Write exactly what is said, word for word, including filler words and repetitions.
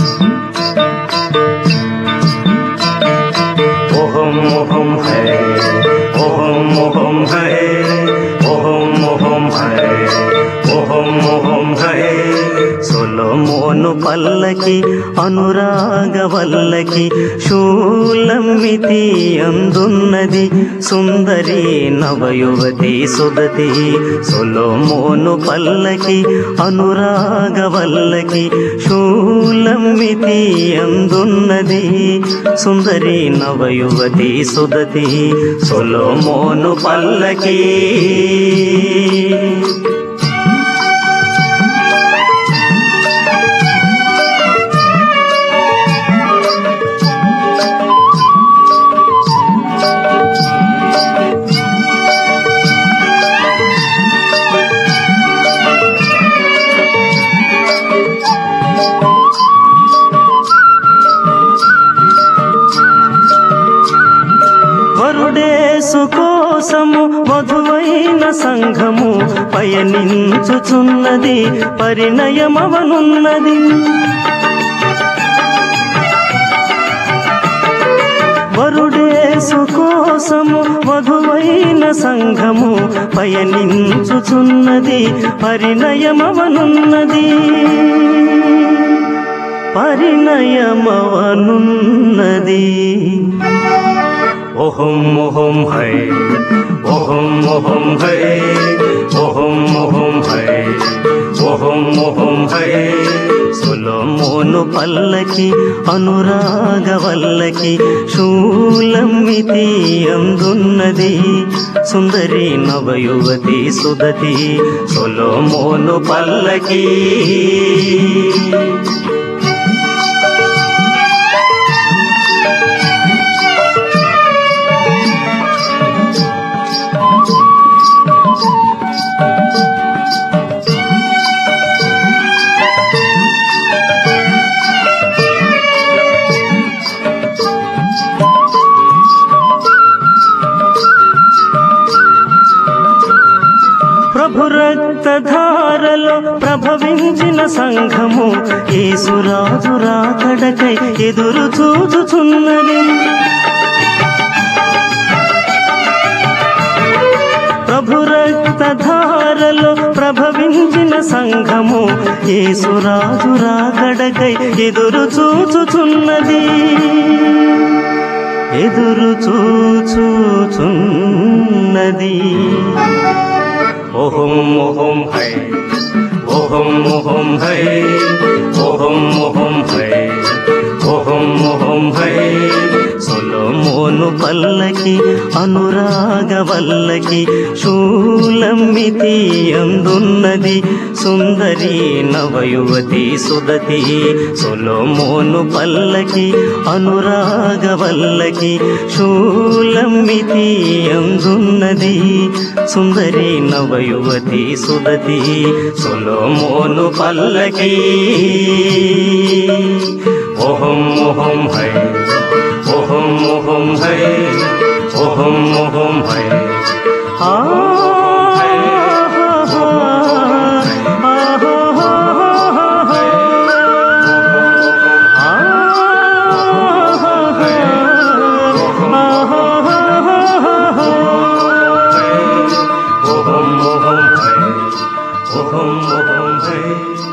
ohm ओहम है ओहम ओहम है ओहम ओहम है ओहम ओहम है సొలొమోను పల్లకి అనురాగవల్లకి శూలమితి అందున్నది సుందరి నవయువతి సుదతి సొలొమోను పల్లకి అనురాగవల్లకి శూలమితి అందున్నది సుందరి నవయువతి సుదతి సొలొమోను పల్లకి వరుడేసు కోసము వధువైన సంఘము పయనించుచున్నది పరిణయమవనున్నది వరుడేసు కోసము వధువైన సంఘము పయనించుచున్నది పరిణయమవనున్నది పరిణయమవనున్నది ओहम ओहम है ओहम ओहम है ओहम ओहम है ओहम ओहम है సొలొమోను పల్లకి అనురాగవల్లకి శూలమితి అందున్నది సుందరి నవయువతి సుదతి సొలొమోను పల్లకి ప్రభు రక్తధారలో ప్రభవించిన సంఘము యేసురాజు రాకడకై ఎదురు చూచుచున్నది ప్రభు రక్తధారలో ప్రభవించిన సంఘము యేసురాజు రాకడకై ఎదురు చూచుచున్నది ఎదురు చూచుచున్నది ओहम ओहम है ओहम ओहम है ओहम ओहम है ओहम ओहम है సొలొమోను పల్లకి అనురాగవల్లకి శూలమితి అందున్నది సుందరి నవయువతి సుదతి సొలొమోను పల్లకి అనురాగవల్లకి శూలమితి అందున్నది సుందరి నవయువతి సుదతి సొలొమోను పల్లకి ओहम ओहम है ओहम ओहम है ओहम ओहम है आ ओहम ओहम है